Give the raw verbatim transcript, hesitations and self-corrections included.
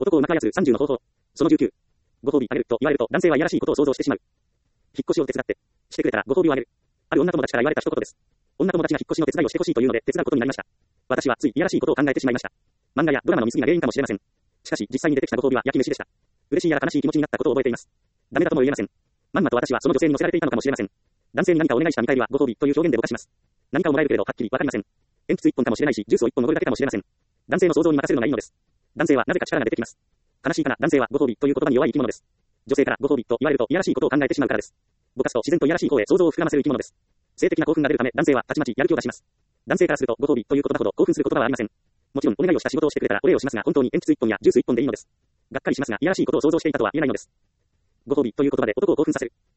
男をうまく操るさんじゅうの方法。そのじゅうきゅう。ご褒美あげると言われると男性はいやらしいことを想像してしまう。引っ越しを手伝って、してくれたらご褒美をあげる。ある女友達から言われた一言です。女友達が引っ越しの手伝いをしてほしいというので手伝うことになりました。私はついいやらしいことを考えてしまいました。漫画やドラマの見過ぎが原因かもしれません。しかし実際に出てきたご褒美は焼き飯でした。嬉しいやら悲しい気持ちになったことを覚えています。ダメだとも言えません。まんまと私はその女性に乗せられていたのかもしれません。男性に何かお願いした見返りはご褒美という表現でぼかします。何かをもらえるけれどはっきりわかりません。鉛筆一本かもしれないし、ジュースを一本おごるだけかもしれません。男性の想像に任せるのがいいのです。男性はなぜか力が出てきます。悲しいかな。男性はご褒美という言葉に弱い生き物です。女性からご褒美と言われるといやらしいことを考えてしまうからです。ぼかすと自然といやらしい方へ想像を膨らませる生き物です。性的な興奮が出るため男性はたちまちやる気を出します。男性からするとご褒美という言葉ほど興奮する言葉はありません。もちろんお願いをした仕事をしてくれたらお礼をしますが、本当に鉛筆一本やジュース一本でいいのです。がっかりしますが、いやらしいことを想像していたとは言えないのです。ご褒美という言葉で男を興奮させる。